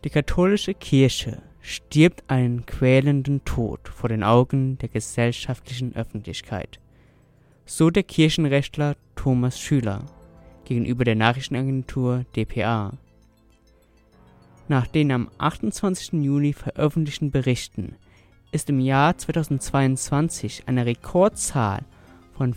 Die katholische Kirche stirbt einen quälenden Tod vor den Augen der gesellschaftlichen Öffentlichkeit. So der Kirchenrechtler Thomas Schüler gegenüber der Nachrichtenagentur dpa. Nach den am 28. Juni veröffentlichten Berichten ist im Jahr 2022 eine Rekordzahl von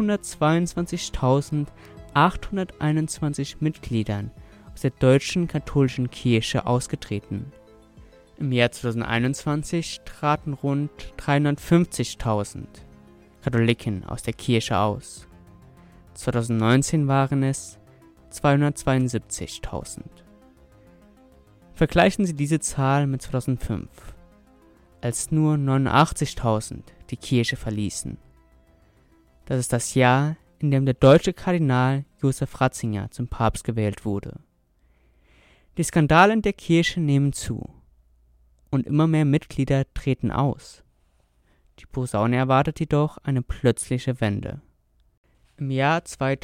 522.821 Mitgliedern aus der deutschen katholischen Kirche ausgetreten. Im Jahr 2021 traten rund 350.000 Katholiken aus der Kirche aus. 2019 waren es 272.000. Vergleichen Sie diese Zahl mit 2005, als nur 89.000 die Kirche verließen. Das ist das Jahr, in dem der deutsche Kardinal Josef Ratzinger zum Papst gewählt wurde. Die Skandale in der Kirche nehmen zu und immer mehr Mitglieder treten aus. Die Posaune erwartet jedoch eine plötzliche Wende. Im Jahr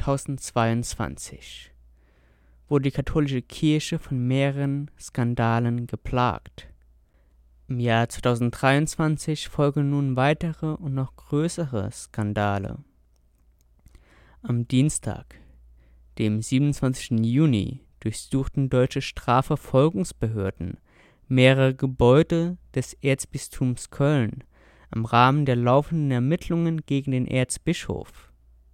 2022 wurde die katholische Kirche von mehreren Skandalen geplagt. Im Jahr 2023 folgen nun weitere und noch größere Skandale. Am Dienstag, dem 27. Juni, durchsuchten deutsche Strafverfolgungsbehörden mehrere Gebäude des Erzbistums Köln im Rahmen der laufenden Ermittlungen gegen den Erzbischof.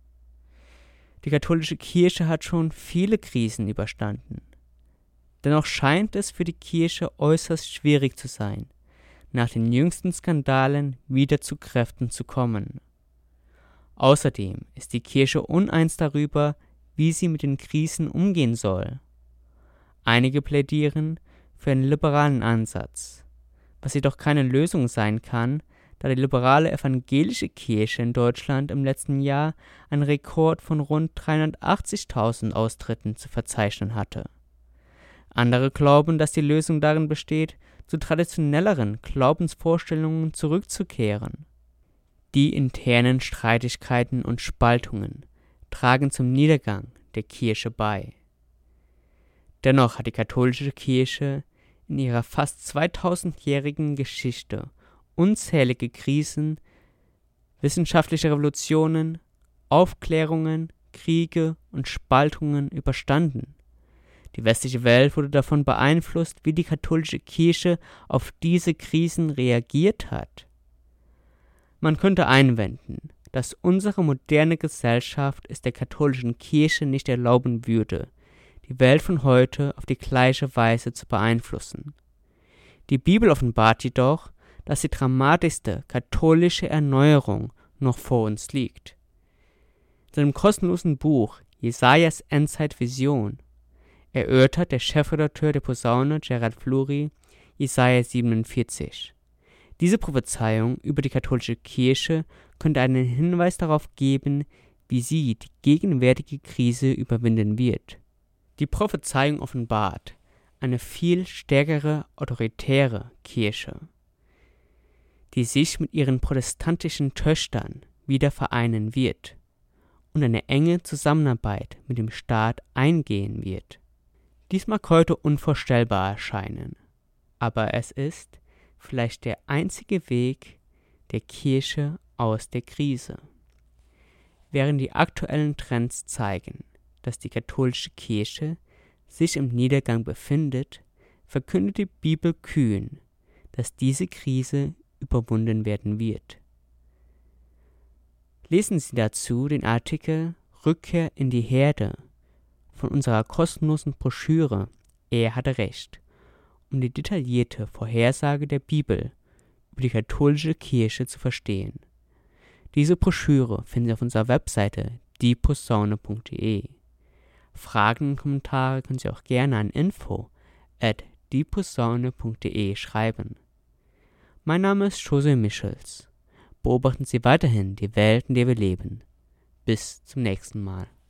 Die katholische Kirche hat schon viele Krisen überstanden. Dennoch scheint es für die Kirche äußerst schwierig zu sein, nach den jüngsten Skandalen wieder zu Kräften zu kommen. Außerdem ist die Kirche uneins darüber, wie sie mit den Krisen umgehen soll. Einige plädieren für einen liberalen Ansatz, was jedoch keine Lösung sein kann, da die liberale evangelische Kirche in Deutschland im letzten Jahr einen Rekord von rund 380.000 Austritten zu verzeichnen hatte. Andere glauben, dass die Lösung darin besteht, zu traditionelleren Glaubensvorstellungen zurückzukehren. Die internen Streitigkeiten und Spaltungen tragen zum Niedergang der Kirche bei. Dennoch hat die katholische Kirche in ihrer fast 2000-jährigen Geschichte unzählige Krisen, wissenschaftliche Revolutionen, Aufklärungen, Kriege und Spaltungen überstanden. Die westliche Welt wurde davon beeinflusst, wie die katholische Kirche auf diese Krisen reagiert hat. Man könnte einwenden, dass unsere moderne Gesellschaft es der katholischen Kirche nicht erlauben würde, die Welt von heute auf die gleiche Weise zu beeinflussen. Die Bibel offenbart jedoch, dass die dramatischste katholische Erneuerung noch vor uns liegt. In seinem kostenlosen Buch Jesajas Endzeitvision erörtert der Chefredakteur der Posaune Gerald Fluri Jesaja 47. Diese Prophezeiung über die katholische Kirche könnte einen Hinweis darauf geben, wie sie die gegenwärtige Krise überwinden wird. Die Prophezeiung offenbart eine viel stärkere autoritäre Kirche, die sich mit ihren protestantischen Töchtern wieder vereinen wird und eine enge Zusammenarbeit mit dem Staat eingehen wird. Dies mag heute unvorstellbar erscheinen, aber es ist vielleicht der einzige Weg der Kirche aus der Krise. Während die aktuellen Trends zeigen, dass die katholische Kirche sich im Niedergang befindet, verkündet die Bibel kühn, dass diese Krise überwunden werden wird. Lesen Sie dazu den Artikel Rückkehr in die Herde von unserer kostenlosen Broschüre Er hatte Recht, um die detaillierte Vorhersage der Bibel über die katholische Kirche zu verstehen. Diese Broschüre finden Sie auf unserer Webseite dieposaune.de. Fragen und Kommentare können Sie auch gerne an info@dieposaune.de schreiben. Mein Name ist José Michels. Beobachten Sie weiterhin die Welt, in der wir leben. Bis zum nächsten Mal.